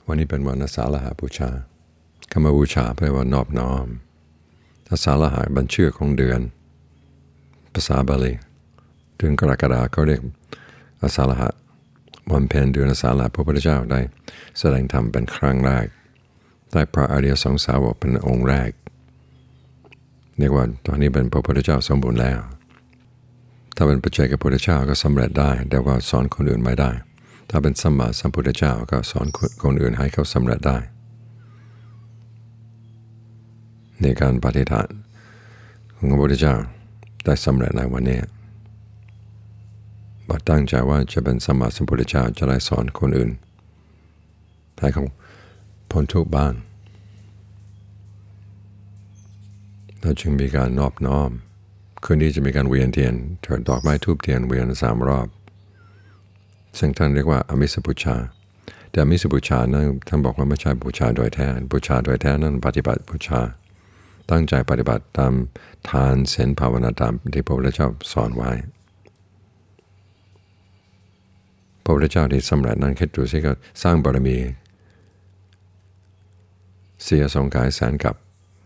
วันนี้เป็นวันอาสาฬหบูชาคำว่าบูชาแปลว่านอบน้อมอาสาฬหะเป็นชื่อของเดือนภาษาบาลีเดือนกรกฎาคมเขาเรียกอาสาฬหะวันเพ็ญเดือนอาสาฬหะพระพุทธเจ้าได้แสดงธรรมเป็นครั้งแรกได้พระอริยสงสาวกเป็นองค์แรกเรียกว่าตอนนี้เป็นพระพุทธเจ้าสมบูรณ์แล้วถ้าเป็นปัจเจกพระพุทธเจ้าก็สำเร็จได้แต่ว่าสอนคนอื่นไม่ได้ถ้าเป็นสัมมาสัมพุทธเจ้าก็สอนคนอื่นให้เขาสำเร็จได้ในการปฏิบัติของพระพุทธเจ้าได้สำเร็จในวันนี้บัดตั้งใจว่าจะเป็นสัมมาสัมพุทธเจ้าจะได้สอนคนอื่นให้เขาพ้นทุกข์บ้างเราจึงมีการนอบน้อมคืนนี้จะมีการเวียนเทียนเถิดดอกไม้ทูบเทียนเวียน3 รอบซึ่งท่านเรียกว่าอมิสบูชาแต่อมิสบูชานั้นท่านบอกว่าไม่ใช่บูชาโดยแท้บูชาโดยแท้นั้นปฏิบัติบูชาตั้งใจปฏิบัติตามทานศีลภาวนาตามที่พระพุทธเจ้าสอนไว้พระพุทธเจ้าที่สำเร็จนั้นคิดดูสิก็สร้างบารมีเสียสงกายแสนกับ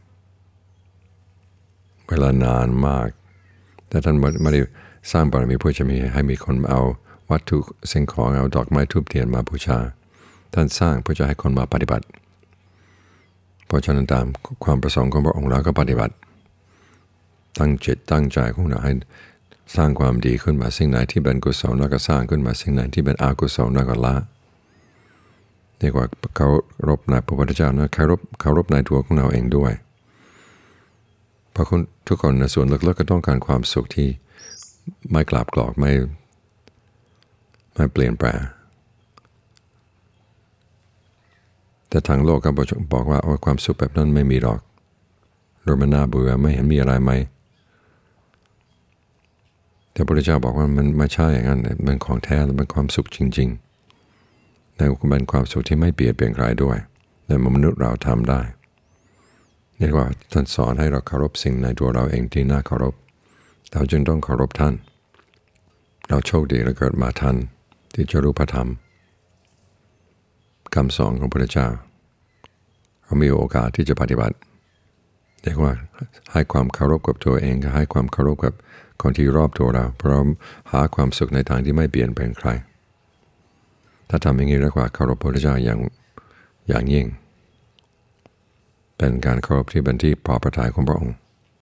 เวลานานมากแต่ท่านไม่ได้สร้างบารมีเพื่อจะมีให้มีคนเอาวัตถุสิ่งของเอาดอกไม้ทูบเทียนมาบูชาท่านสร้างเพื่อจะให้คนมาปฏิบัติเพราะฉะนั้นตามความประสงค์ของพระองค์เราก็ปฏิบัติตั้งจิตตั้งใจของเราให้สร้างความดีขึ้นมาสิ่งไหนที่เป็นกุศลแล้วก็สร้างขึ้นมาสิ่งไหนที่เป็นอกุศลแล้วก็ละเรียกว่าเคารพในพระพุทธเจ้านะเคารพในตัวของเราเองด้วยเพราะทุกคนในส่วนลึกๆก็ต้องการความสุขที่ไม่กลับกรอกไม่เปลี่ยนแปลงแต่ทางโลกก็บอกว่าความสุขแบบนั้นไม่มีหรอกหรือมันน่าเบื่อไม่เห็นมีอะไรไหมแต่พระพุทธเจ้าบอกว่ามันไม่ใช่อย่างนั้นมันของแท้มันความสุขจริงๆแต่เป็นความสุขที่ไม่เปลี่ยนใครด้วยแต่มนุษย์เราทำได้เรียกว่าท่านสอนให้เราเคารพสิ่งในตัวเราเองที่น่าเคารพเราจึงต้องเคารพท่านเราโชคดีเราเกิดมาทันที่จะรู้พระธรรมคำสอนของพระพุทธเจ้าเรามีโอกาสที่จะปฏิบัติเรียกว่าให้ความเคารพกับตัวเองก็ให้ความเคารพกับคนที่รอบตัวเราพร้อมหาความสุขในทางที่ไม่เปลี่ยนแปลงใครถ้าทำอย่างนี้เรียกว่าเคารพพระพุทธเจ้าอย่างยิ่งเป็นการเคารพที่เป็นที่พอพระทัยของพระองค์